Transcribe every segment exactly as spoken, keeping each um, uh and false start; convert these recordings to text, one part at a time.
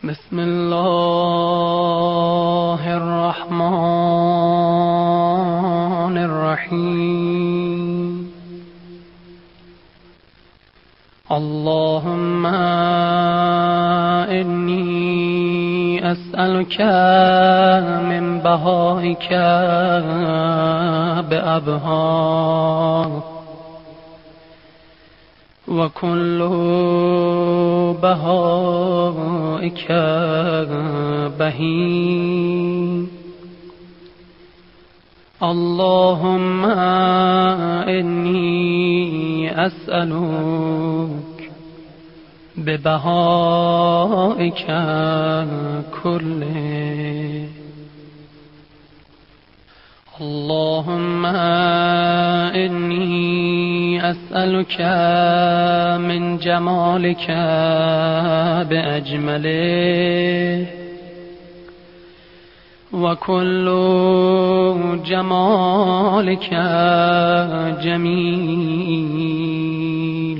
بسم الله الرحمن الرحيم. اللهم إني أسألك من بهائك بأبها، وكل بهائك بهي. اللهم إني أسألك ببهائك كله. اللهم إني أسألك من جمالك بأجمله، وكل جمالك جميل.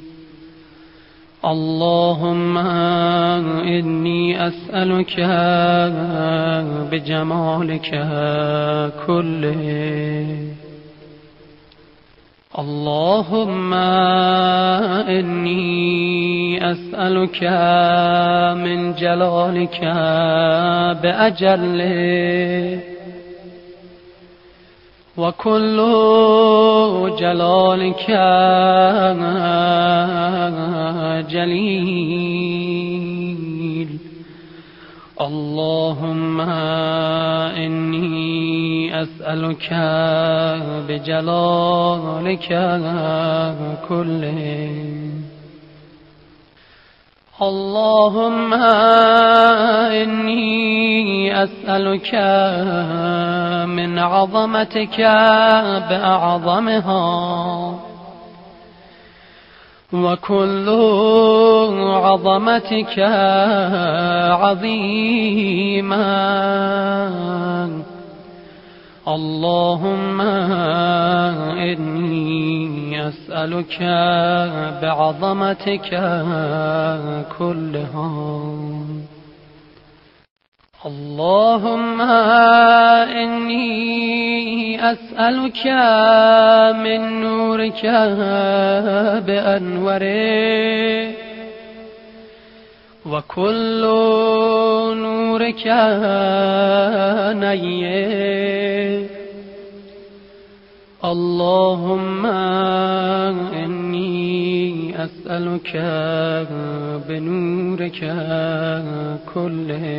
اللهم إني أسألك بجمالك كله. اللهم إني أسألك من جلالك بأجله، وكل جلالك جليل. اللهم إني أسألك بجلالك كله. اللهم إني أسألك من عظمتك بأعظمها، وكل عظمتك عظيما. اللهم إني أسألك بعظمتك كلها. اللهم إني أسألك من نورك بأنوره، وكل نورك نير. اللهم إني أسألك بنورك كله.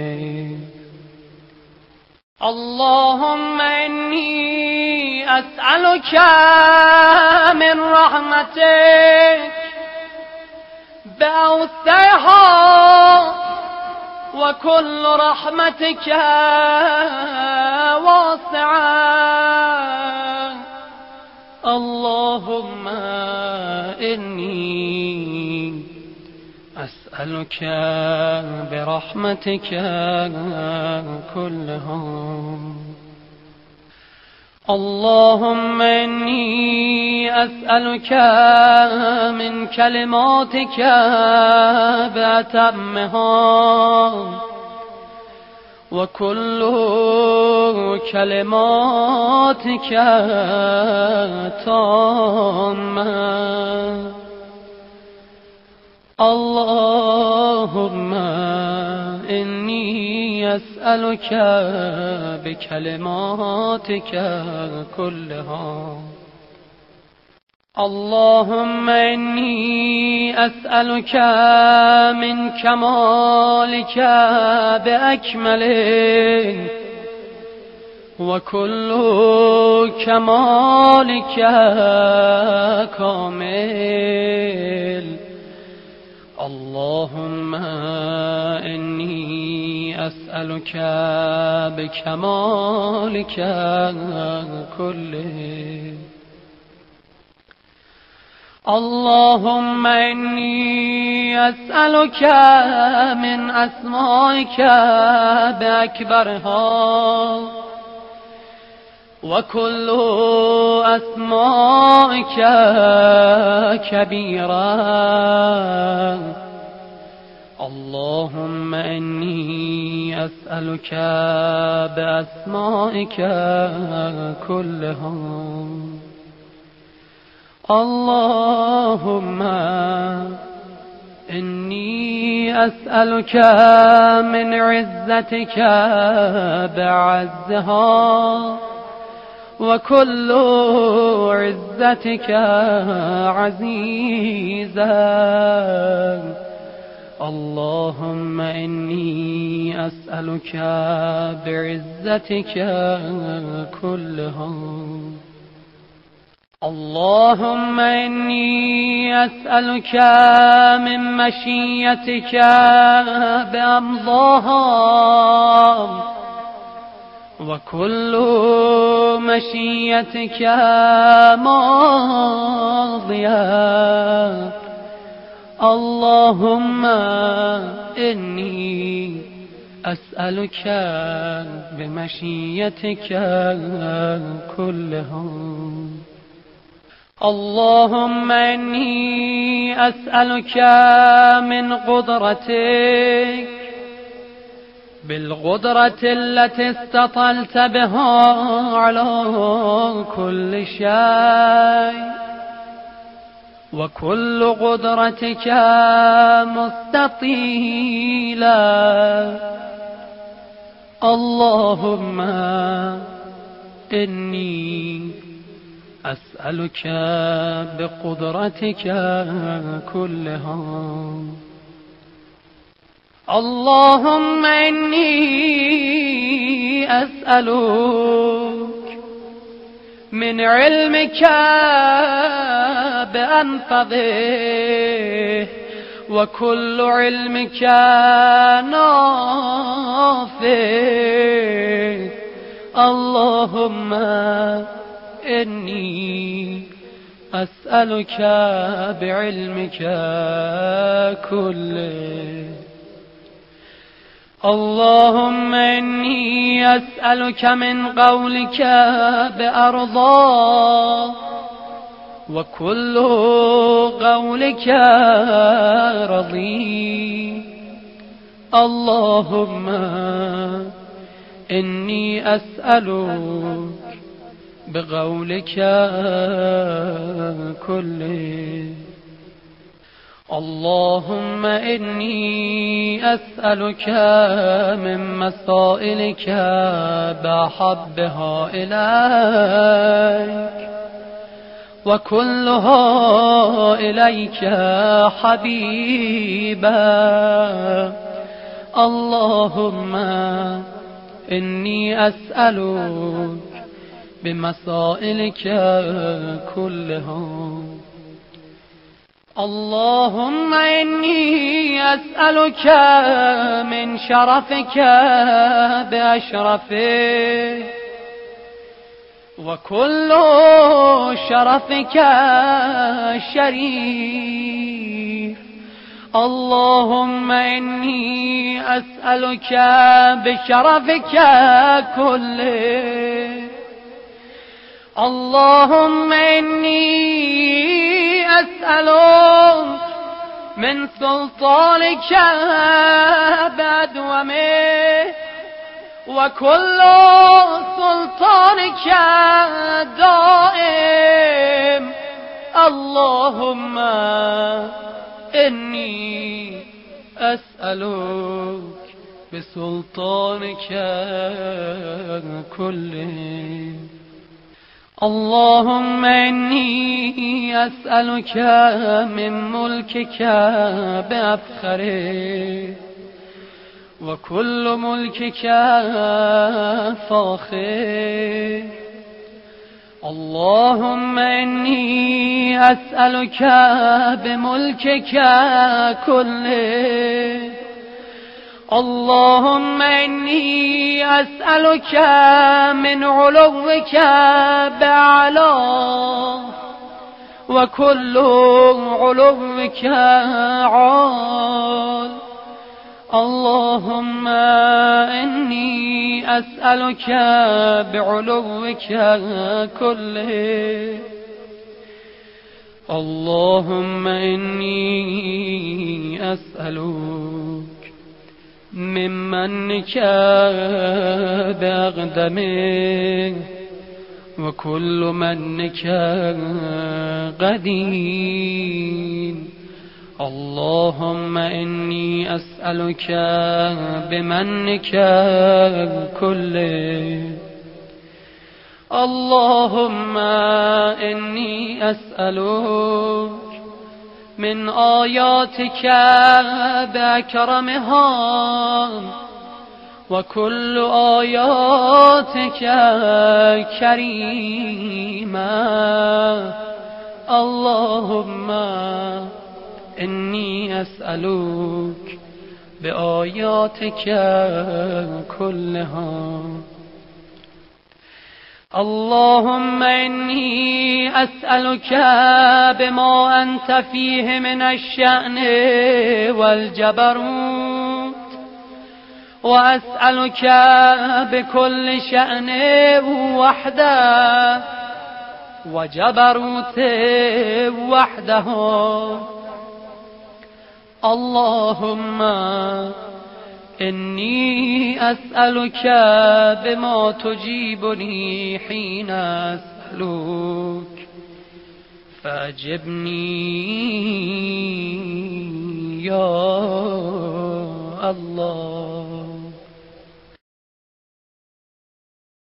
اللهم إني أسألك من رحمتك بأوسعها، وكل رحمتك واسعة. اللهم إني أسألك برحمتك كلها. اللهم إني أسألك من كلماتك بأتمها، وكل كلماتك تامة. اللهم إني أسألك بكلماتك كلها. اللهم إني أسألك من كمالك بأكمله، وكل كمالك كامل. اللهم إني أسألك بكمالك كله. اللهم إني أسألك من أسمائك بأكبرها، وكل أسمائك كبيرا. اللهم إني أسألك بأسمائك كلهم. اللهم إني أسألك من عزتك بعزها، وكل عزتك عزيزا. اللهم إني أسألك بعزتك كلهم. اللهم إني أسألك من مشيتك بأمضاها، وكل مشيتك ماضية. اللهم إني أسألك بمشيتك كلهم. اللهم إني أسألك من قدرتك بالقدرة التي استطلت بها على كل شيء، وكل قدرتك مستطيلة. اللهم إني أسألك بقدرتك كلها. اللهم إني أسألك من علمك بأنفذه، وكل علمك نافذ. اللهم إني أسألك بعلمك كله. اللهم إني أسألك من قولك بأرضاه، وكل قولك رضي. اللهم إني أسألك بقولك كله. اللهم إني أسألك من مسائلك بحبها إليك، وكلها إليك حبيبا. اللهم إني أسألك بمسائلك كلها. اللهم إني أسألك من شرفك بأشرفه، وكل شرفك شريف. اللهم إني أسألك بشرفك كله. اللهم إني أسألك من سلطانك بأدومه، وكل سلطانك دائم. اللهم إني أسألك بسلطانك كله. اللهم إني أسألك من ملكك بأفخره، وكل ملكك فاخر. اللهم إني أسألك بملكك كله. اللهم إني أسألك من علوك بأعلاه، وكل علوك عال. اللهم إني أسألك بعلوك كله. اللهم إني أسألك ممنك بأقدمه وكل منك قديم. اللهم إني أسألك بمنك كله. اللهم إني أسألك من آياتك بأكرمها وكل آياتك كريمة. اللهم إني أسألك بآياتك كلها. اللهم إني أسألك بما أنت فيه من الشأن والجبروت، وأسألك بكل شأن وحده وجبروت وحده. اللهم إني أسألك بما تجيبني حين أسألك فأجبني يا الله.